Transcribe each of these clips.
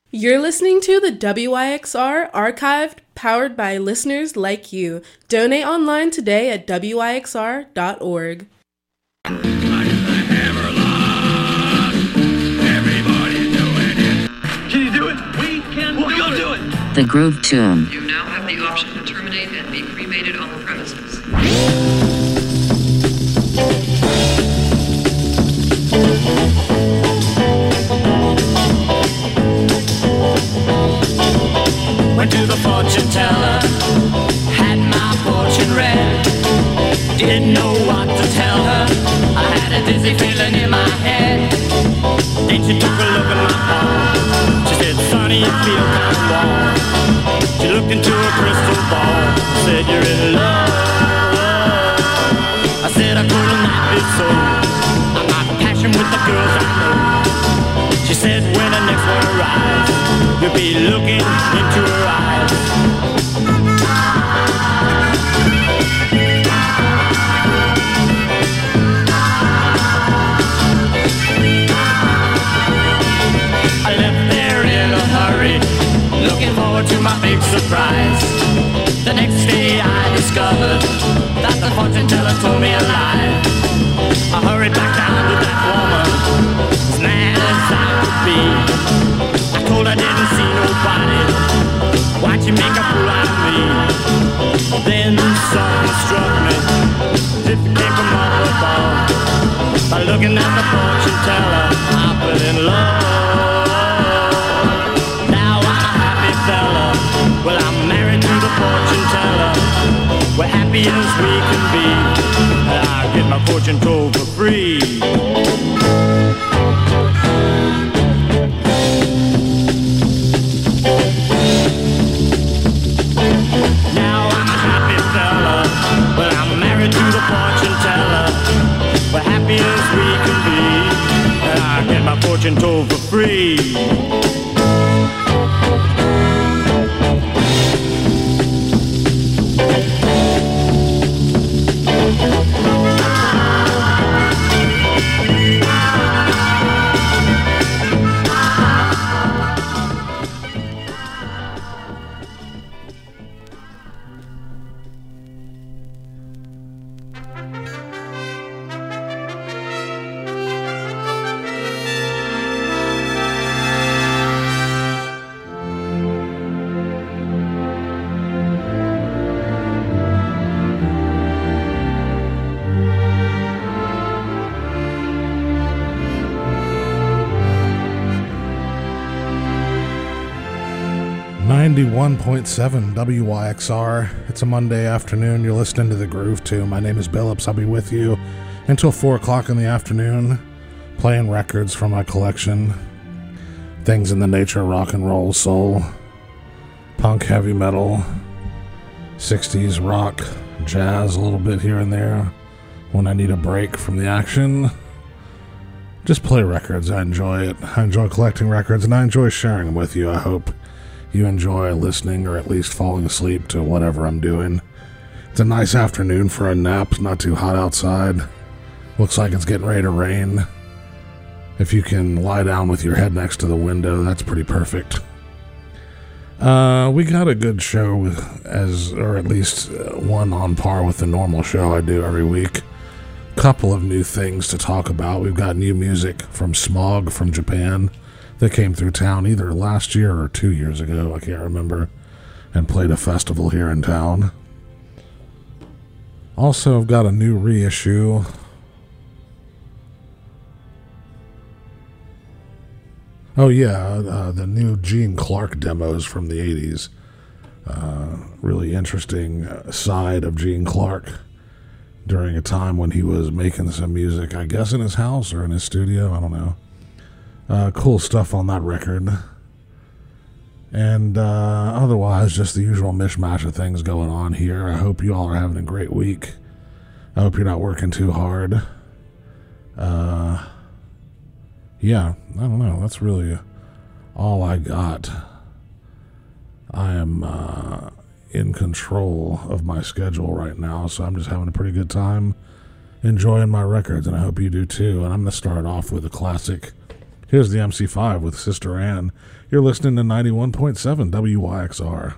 You're listening to the WYXR Archived, powered by listeners like you. Donate online today at wyxr.org. Can you do it? We can do it. The Groove Tune. You now have the option to terminate and be cremated on the premises. Went to the fortune teller, had my fortune read. Didn't know what to tell her, I had a dizzy feeling in my head. Then she took a look at my palm. She said, "Sonny, you feel kind of warm." She looked into a crystal ball, said, "You're in love." I said, "I couldn't not be so. I'm not passion with the girls I know." She said, "When the next one arrives, you'll be looking into her eyes." I left there in a hurry, looking forward to my big surprise. The next day I discovered that the fortune teller told me a lie. I hurried back down to that woman, as mad as I could be. I told her I didn't see nobody, why'd you make a fool out of me? Then something struck me, as if it came from up above. By looking at the fortune teller, I fell in love. Now I'm a happy fella, well I'm married to the fortune teller. We're happy as we can be, and I get my fortune told for free. Now I'm a happy fella, well I'm married to the fortune teller. We're happy as we can be, and I get my fortune told for free. .7 WYXR. It's a Monday afternoon. You're listening to The Groove Tune. My name is Billups. I'll be with you until 4 o'clock in the afternoon, playing records from my collection. Things in the nature of rock and roll, soul, punk, heavy metal, 60s rock, jazz, a little bit here and there. When I need a break from the action, just play records. I enjoy it. I enjoy collecting records, and I enjoy sharing them with you. I hope you enjoy listening or at least falling asleep to whatever I'm doing. It's a nice afternoon for a nap. It's not too hot outside. Looks like it's getting ready to rain. If you can lie down with your head next to the window, that's pretty perfect. We got a good show, or at least one on par with the normal show I do every week. Couple of new things to talk about. We've got new music from Smog from Japan that came through town either last year or 2 years ago, I can't remember, and played a festival here in town. Also, I've got a new reissue. Oh yeah, the new Gene Clark demos from the 80s. Really interesting side of Gene Clark during a time when he was making some music, I guess in his house or in his studio, I don't know. Cool stuff on that record. And otherwise, just the usual mishmash of things going on here. I hope you all are having a great week. I hope you're not working too hard. Yeah, I don't know. That's really all I got. I am in control of my schedule right now, so I'm just having a pretty good time enjoying my records, and I hope you do too. And I'm going to start off with a classic Here's the MC5 with Sister Ann. You're listening to 91.7 WYXR.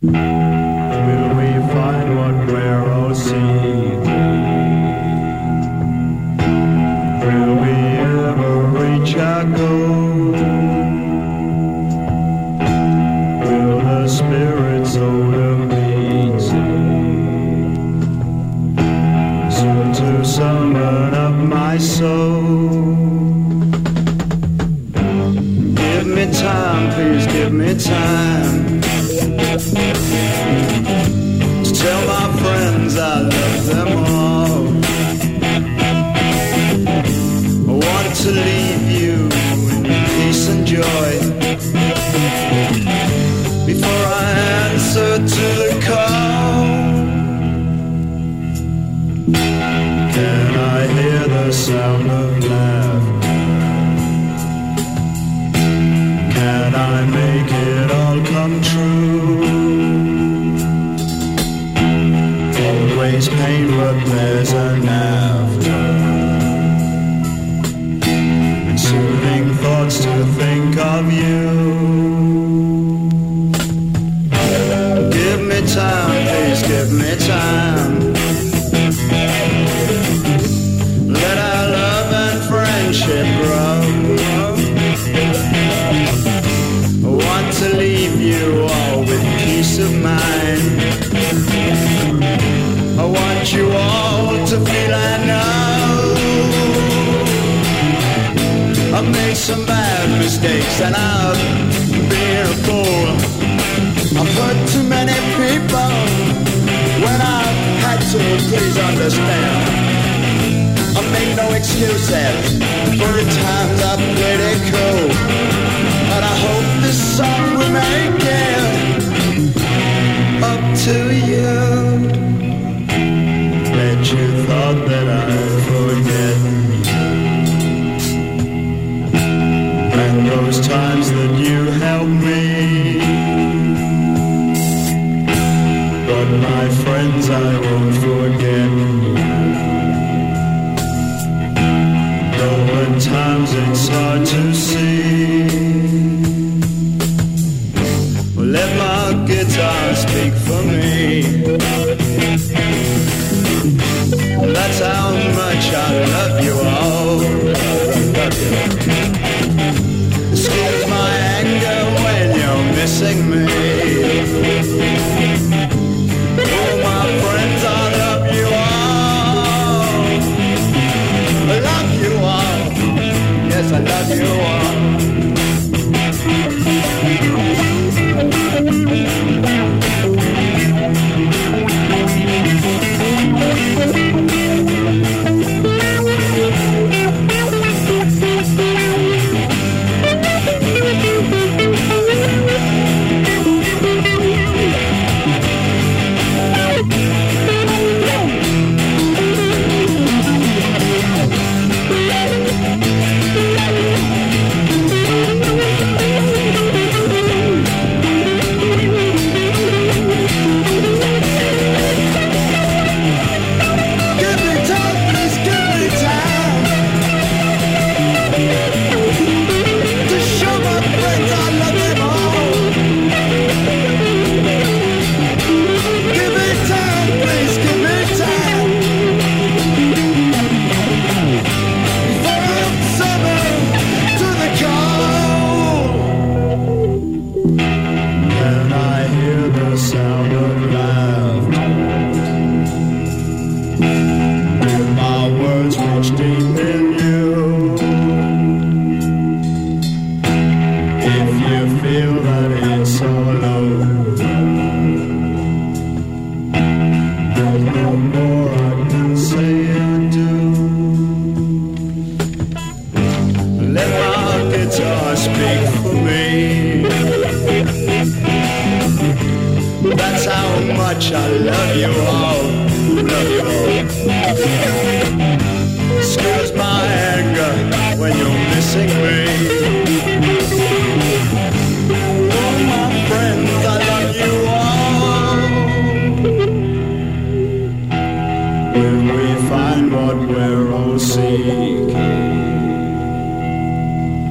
Will we find what we're all seeking? Will we ever reach our goal? Will the spirits hold a meeting soon to summon up my soul? Give me time, please give me time to tell my friends I love them all. I want to leave you in peace and joy before I answer to the call. Can I hear the sound of laughter? Can I make it all come true? Always pain, but there's an after, and soothing thoughts to think of you. Give me time, please give me time. Let our love and friendship grow. I want to leave you all with peace of mind. I want you all to feel I know I've made some bad mistakes and I've been a fool. I've hurt too many people when I've had to, please understand. I make no excuses for the times I played it cool. But I hope this song will make it up to you. Bet you thought that I'd forget you and those times that you helped me. But my friends, I won't forget you. Though at times it's hard to see. Let my guitar speak for me. That's how much I love you all. Excuse my anger when you're missing me. Oh, my friends, I love you all. I love you all. Yes, I love you all.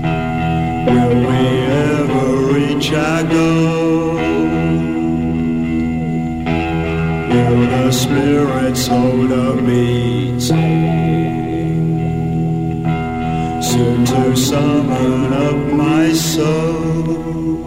Will we ever reach our goal? spirits hold a meeting, soon to summon up my soul.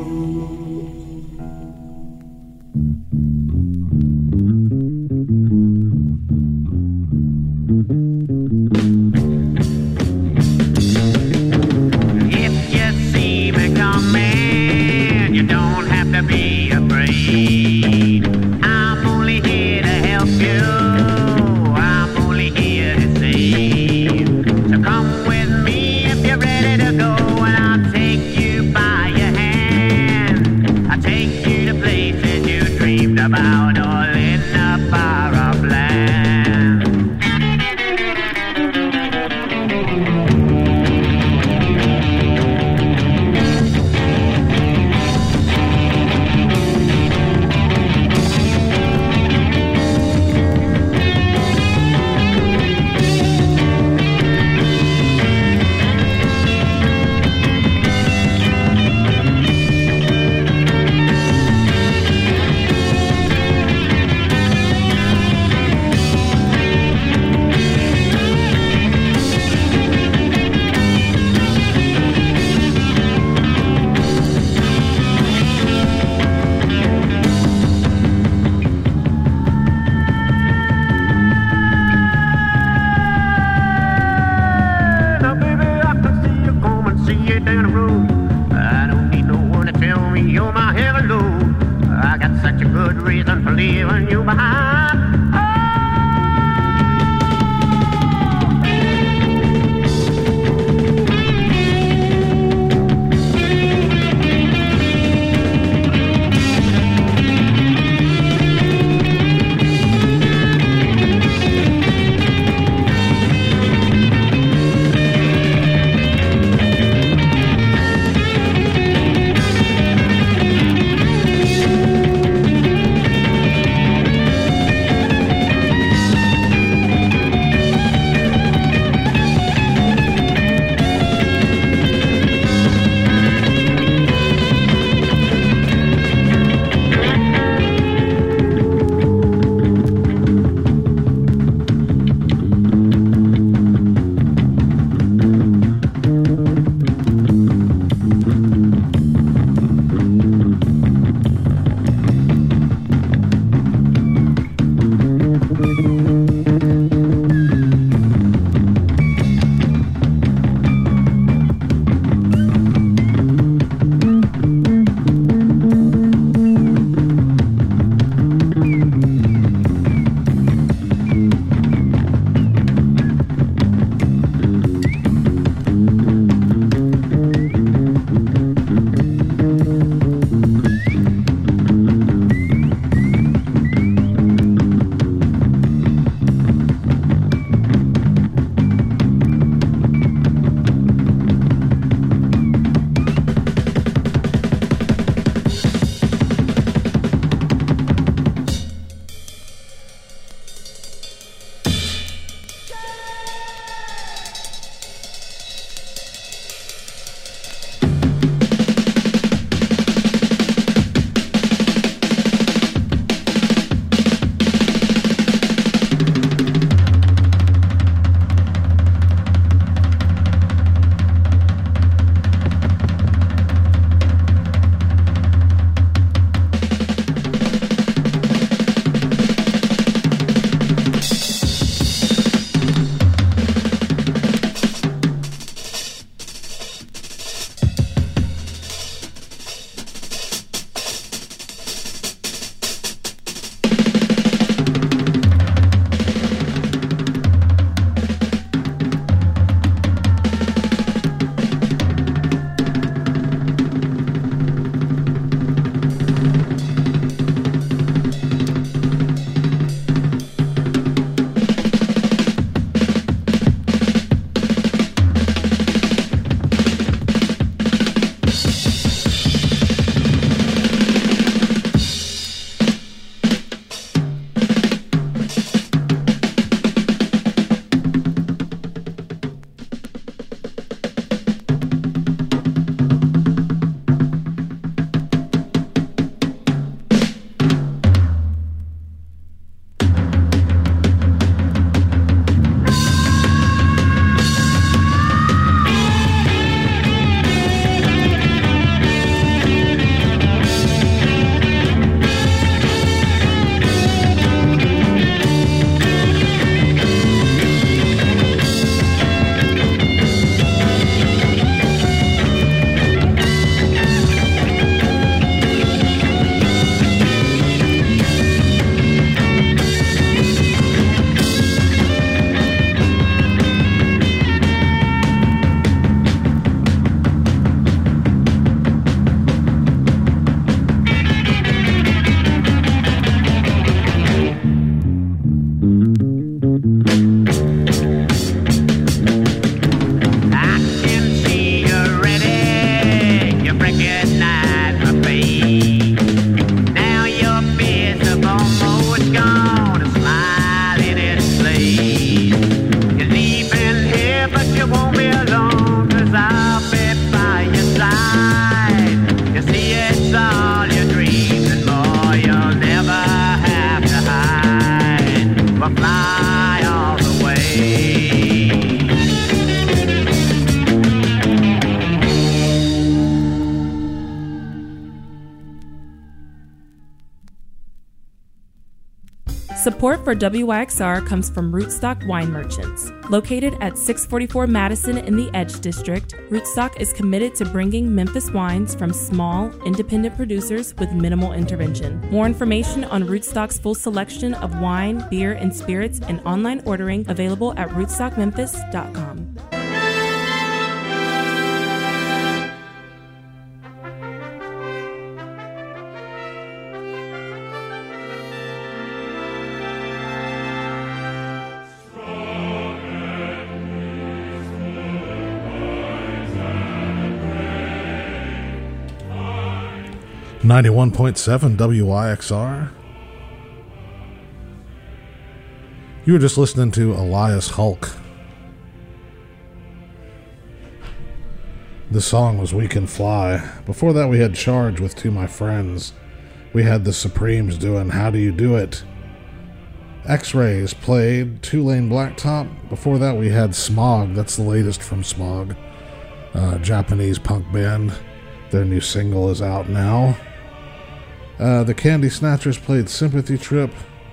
About all in the far off land. Leaving you behind. or fly all the way. Support for WYXR comes from Rootstock Wine Merchants. Located at 644 Madison in the Edge District, Rootstock is committed to bringing Memphis wines from small, independent producers with minimal intervention. More information on Rootstock's full selection of wine, beer, and spirits and online ordering available at rootstockmemphis.com. .7 WYXR. You were just listening to Elias Hulk. The song was We Can Fly. Before that we had Charge with To My Friends. We had the Supremes doing How Do You Do It. X-Rays played Two-Lane Blacktop. Before that we had Smog. That's the latest from Smog. Japanese punk band. Their new single is out now. The Candy Snatchers played Sympathy Trip.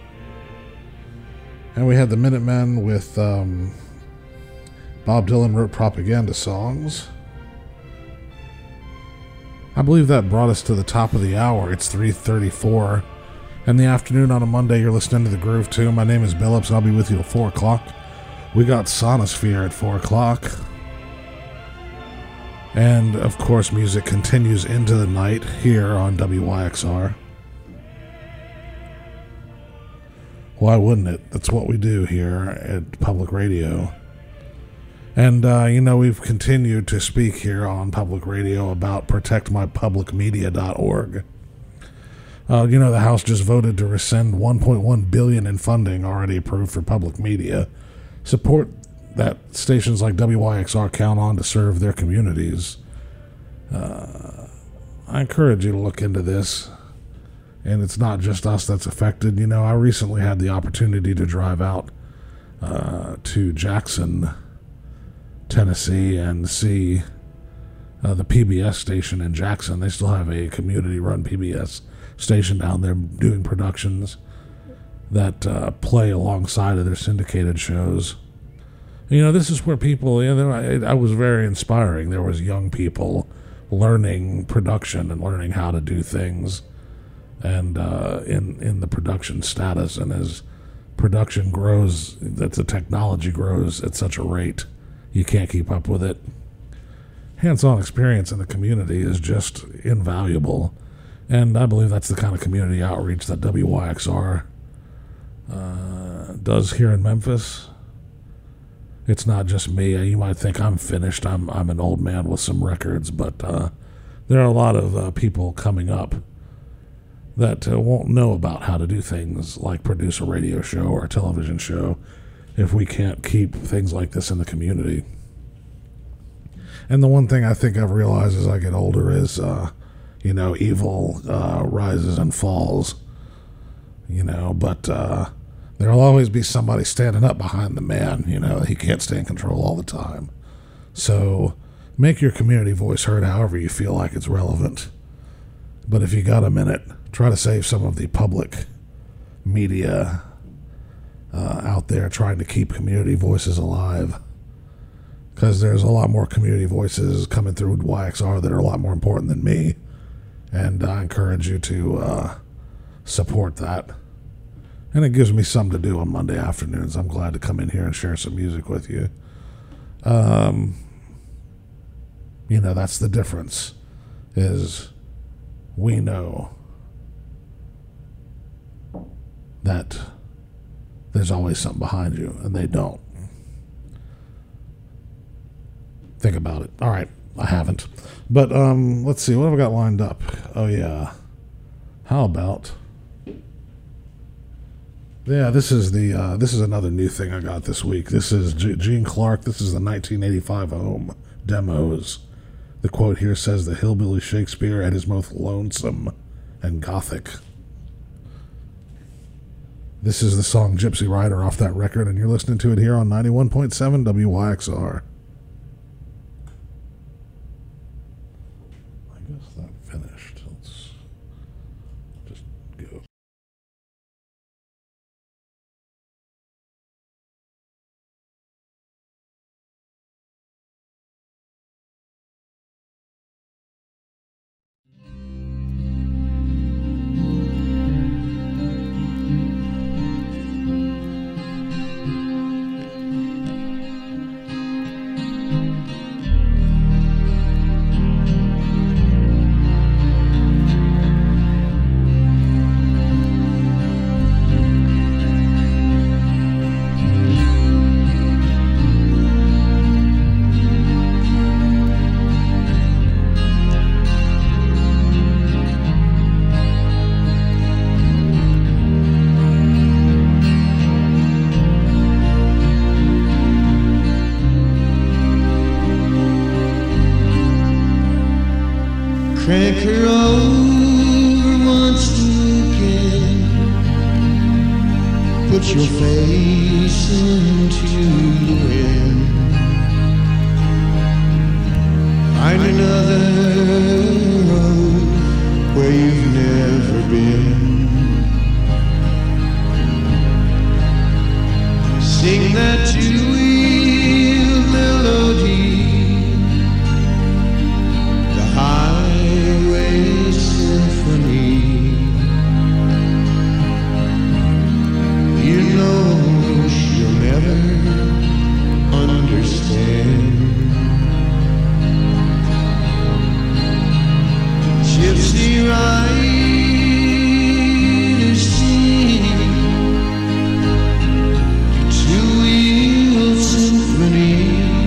And we had the Minutemen with Bob Dylan wrote propaganda songs. I believe that brought us to the top of the hour. It's 3:34 in the afternoon on a Monday. You're listening to The Groove Tune. My name is Billups, and I'll be with you till 4 o'clock. We got Sonosphere at 4 o'clock. And, of course, music continues into the night here on WYXR. Why wouldn't it? That's what we do here at Public Radio. And, we've continued to speak here on Public Radio about protectmypublicmedia.org. The House just voted to rescind $1.1 billion in funding already approved for public media. Support that stations like WYXR count on to serve their communities. I encourage you to look into this. And it's not just us that's affected. I recently had the opportunity to drive out to Jackson, Tennessee, and see the PBS station in Jackson. They still have a community-run PBS station down there doing productions that play alongside of their syndicated shows. This is where people, I was very inspiring. There was young people learning production and learning how to do things, and in the production status. And as production grows, that the technology grows at such a rate, you can't keep up with it. Hands-on experience in the community is just invaluable, and I believe that's the kind of community outreach that WYXR does here in Memphis. It's not just me. You might think I'm finished. I'm an old man with some records, but there are a lot of people coming up that won't know about how to do things like produce a radio show or a television show if we can't keep things like this in the community. And the one thing I think I've realized as I get older is, evil rises and falls, but there'll always be somebody standing up behind the man. He can't stay in control all the time. So make your community voice heard however you feel like it's relevant. But if you got a minute, try to save some of the public media out there trying to keep community voices alive. Because there's a lot more community voices coming through YXR that are a lot more important than me. And I encourage you to support that. And it gives me something to do on Monday afternoons. I'm glad to come in here and share some music with you. That's the difference, is we know that there's always something behind you, and they don't. Think about it. All right, I haven't. But let's see, what have I got lined up? Oh, yeah. How about... Yeah, this is another new thing I got this week. This is Gene Clark. This is the 1985 Home demos. The quote here says, "The hillbilly Shakespeare at his most lonesome and gothic." This is the song Gypsy Rider off that record, and you're listening to it here on 91.7 WYXR. I guess that finished. Let's just go. Crank her over once again. Put your face into the wind. Find another road where you've never been. Sing that two-wheel melody, the highway symphony. You know she'll never understand. Gypsy riders sing the two-wheel symphony.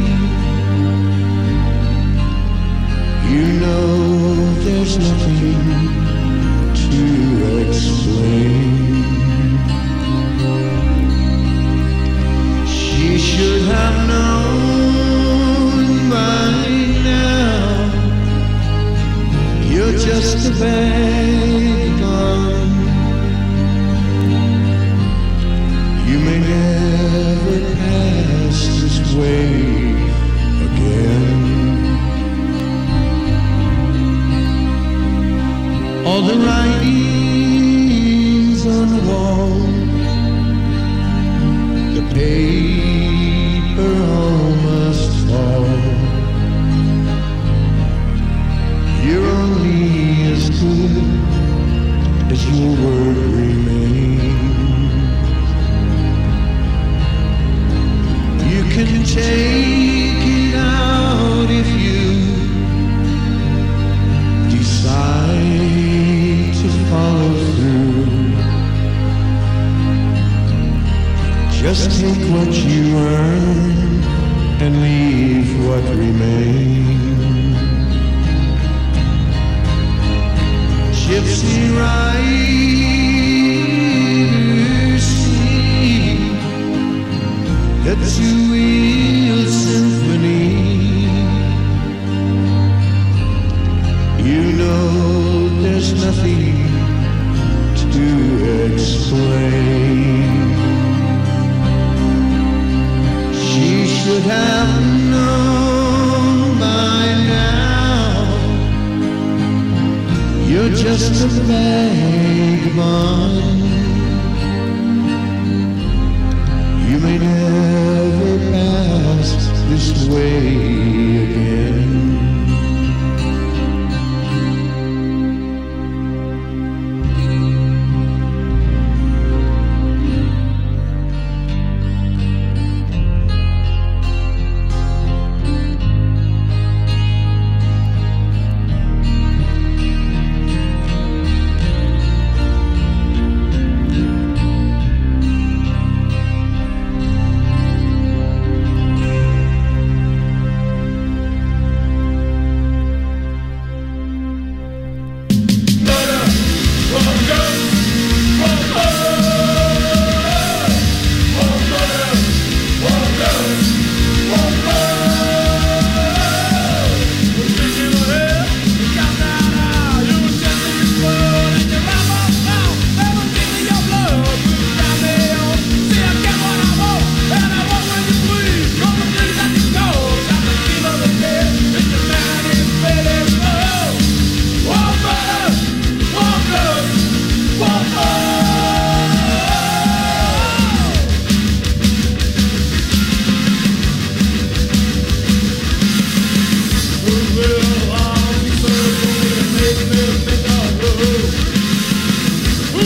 You know there's nothing to explain. She should have known by now. You're just a vagabond. You may never pass this way again. All the writings on the wall, the paper all must fall. You're only as good as your word remains. You can take it out if you decide to follow through. Just take what you earn and leave what remains. Gypsy riders sing the two-wheel symphony. You know there's nothing to explain. She should have known by now. You're just a vagabond. You may never pass this way again.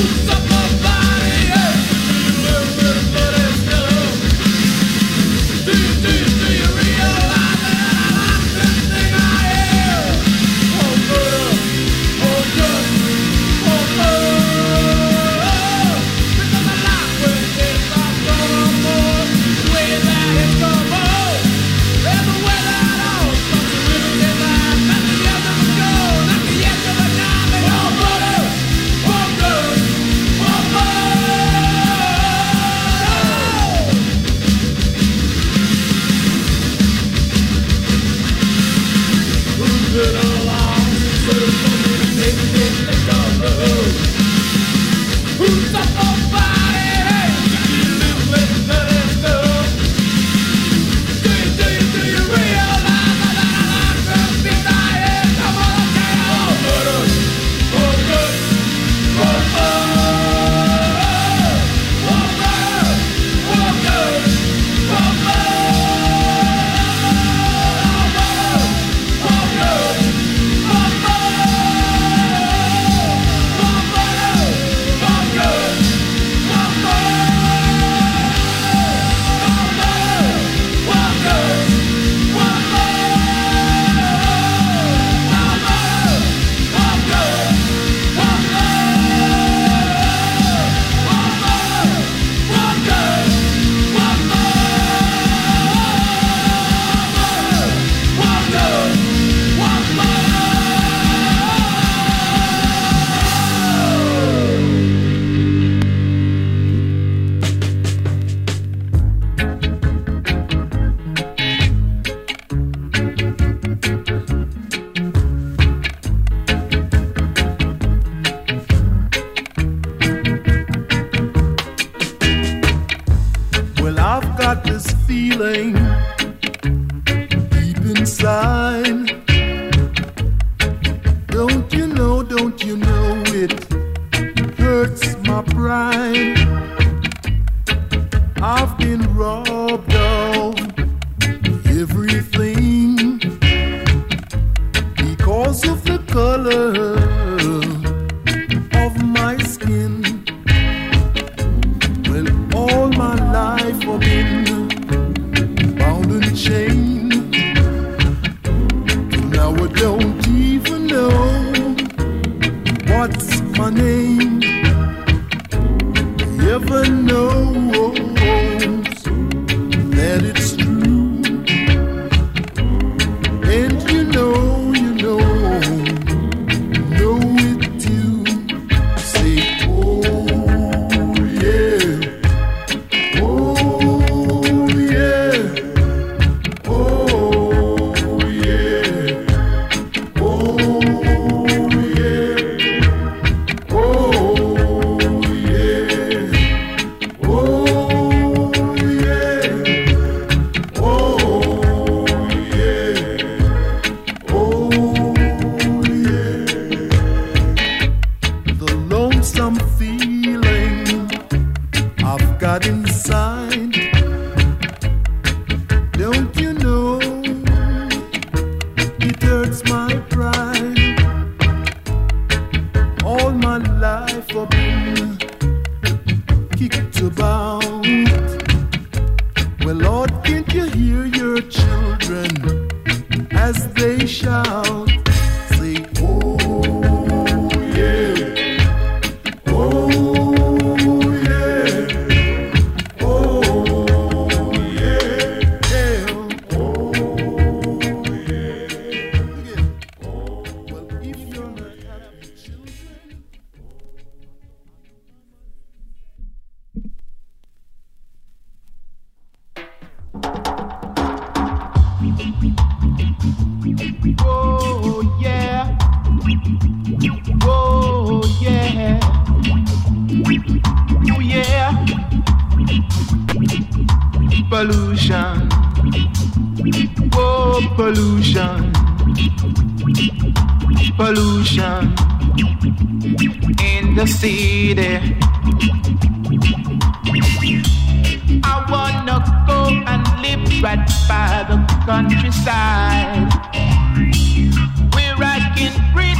countryside, where I can breathe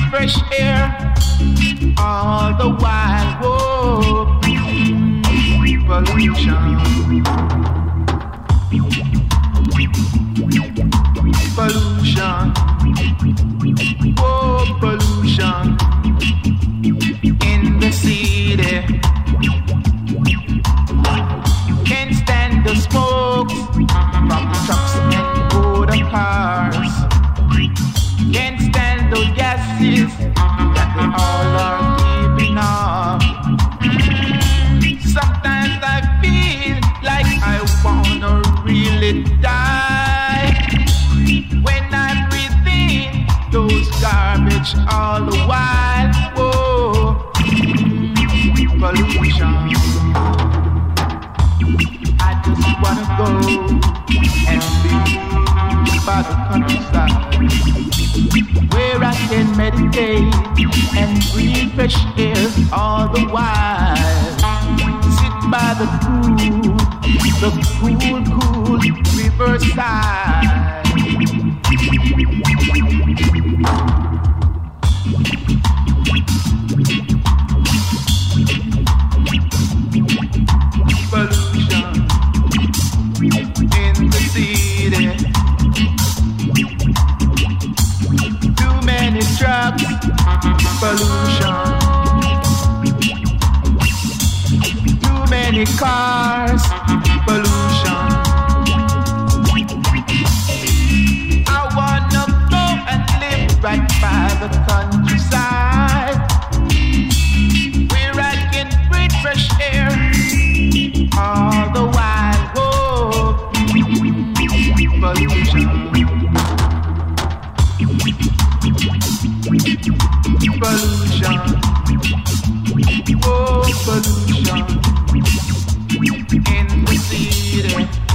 fresh air all the while. Whoa, pollution. Pollution. Oh, pollution in the city. Can't stand the smoke from trucks and motor cars. Can't stand those gases that they all are giving off. Sometimes I feel like I wanna really die when I breathe in those garbage all the while. Whoa, pollution. I just wanna go and be by the countryside, where I can meditate and breathe fresh air all the while. Sit by the cool riverside. Pollution in the city. Too many trucks. Pollution. Too many cars. Pollution. I wanna go and live right by the countryside, where I can breathe fresh air all the while. Whoa, pollution. Pollution. Oh, pollution in the city.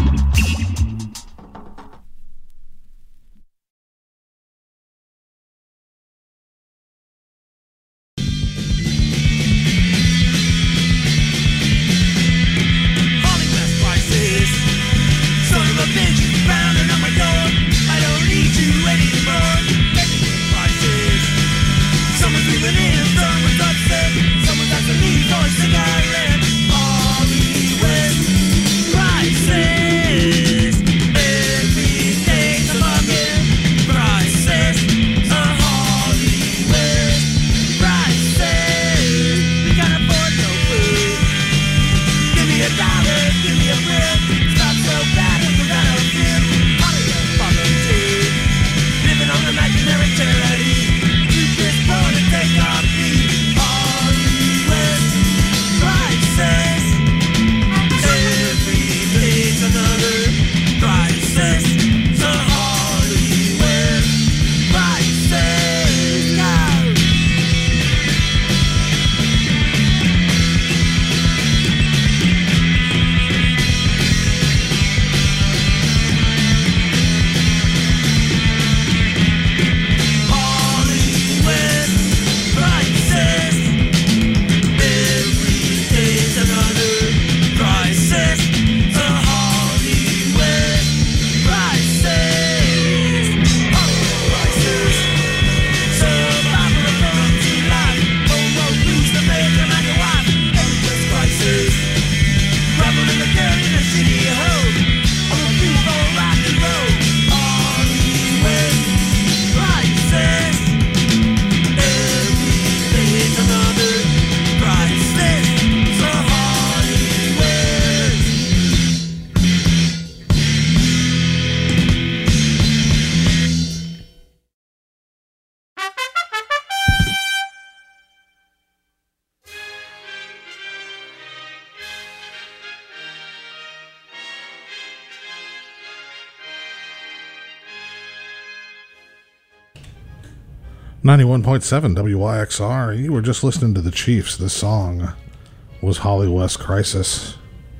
.7 WYXR. You were just listening to the Chiefs. This song was Holly West Crisis.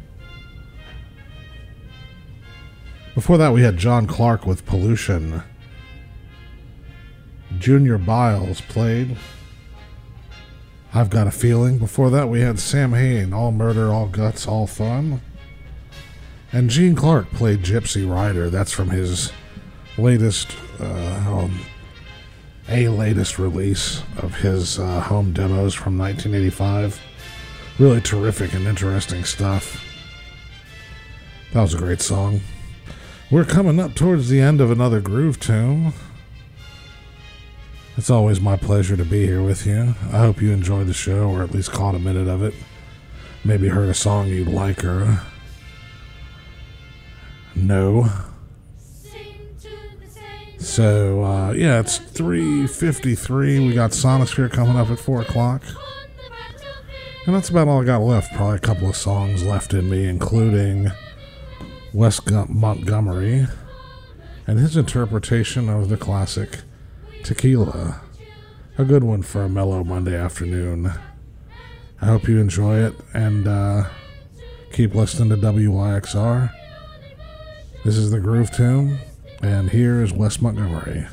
Before that, we had John Clark with Pollution. Junior Biles played I've Got a Feeling. Before that, we had Sam Hain, All Murder, All Guts, All Fun. And Gene Clark played Gypsy Rider. That's from his latest a latest release of his home demos from 1985. Really terrific and interesting stuff. That was a great song. We're coming up towards the end of another Groove Tomb. It's always my pleasure to be here with you. I hope you enjoyed the show, or at least caught a minute of it. Maybe heard a song you like or know. So, yeah, it's 3:53. We got Sonosphere coming up at 4 o'clock. And that's about all I got left. Probably a couple of songs left in me, including Wes Montgomery and his interpretation of the classic Tequila. A good one for a mellow Monday afternoon. I hope you enjoy it, and keep listening to WYXR. This is the Groove Tomb, and here is Wes Montgomery.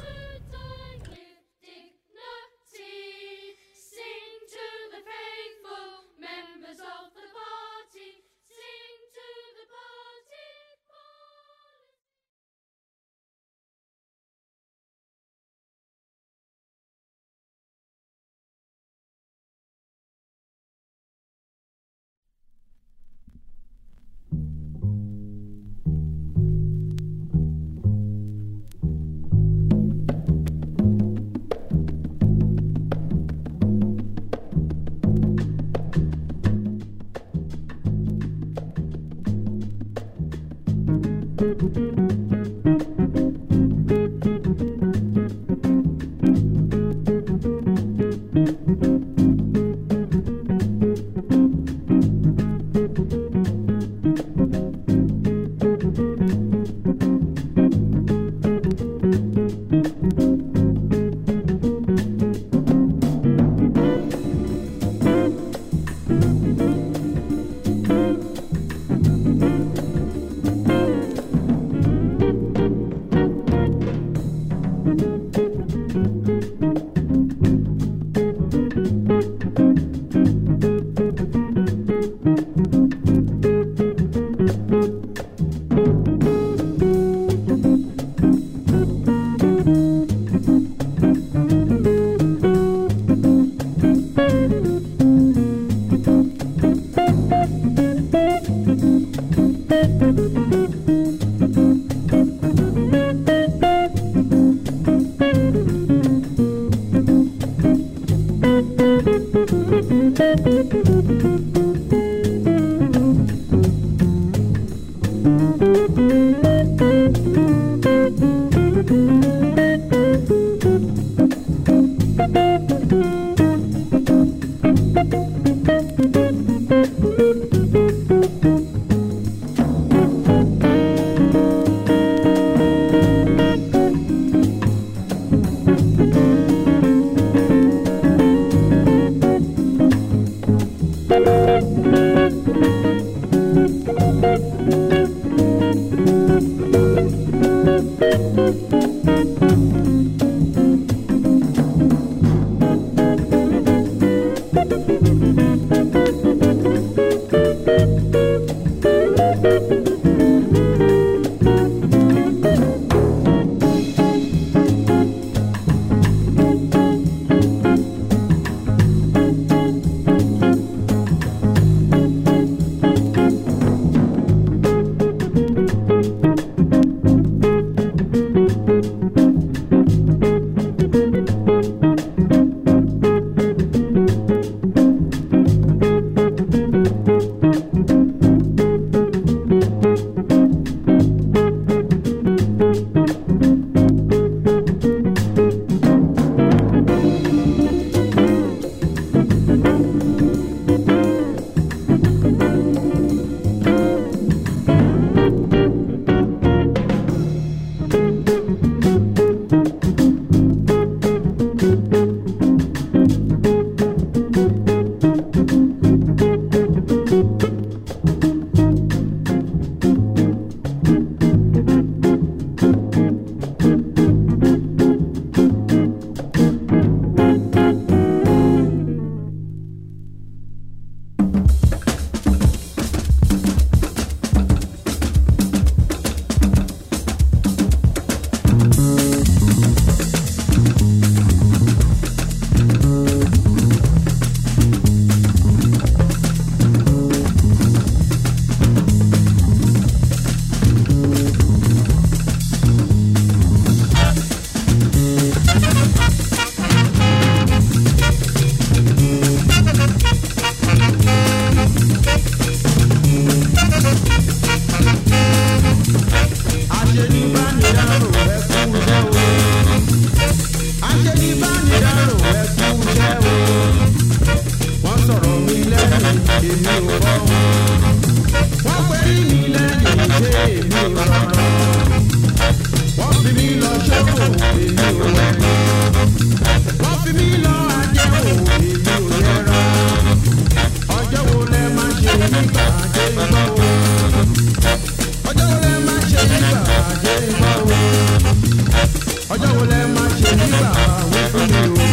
wọ́n pè mí lẹ́yìn ṣé èmi ò rọrọ wọ́n fi mí lọ ṣẹ́wò èmi ò wẹ̀rẹ̀ wọ́n fi mí lọ àjẹwò èmi ò yẹra ọjọ́ wo lẹ máa ṣe nígbà dé ìgbà wo ọjọ́ wo lẹ máa ṣe nígbà dé ìgbà wo ọjọ́ wo lẹ máa ṣe nígbà wí fún mi o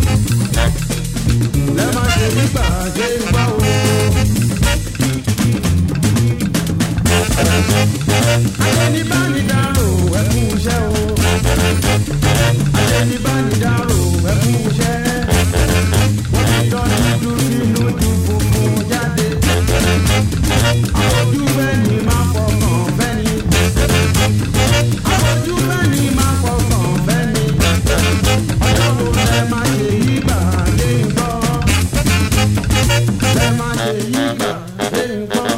lẹ máa ṣe nígbà dé ìgbà wo. Àjẹni bá ní dárò ẹkún iṣẹ́ o àjẹni bá ní dárò ẹkún iṣẹ́ wọ́n ti dán dúdú sínú ju funfun jáde àfojú bẹ́ẹ̀ni máa fọkàn bẹ́ẹ̀ni àfojú bẹ́ẹ̀ni máa fọkàn bẹ́ẹ̀ni ọjọ́ wo lẹ máa ṣe yí gbà lé ń gbọ́ lẹ máa ṣe yí gbà lé ń gbọ́.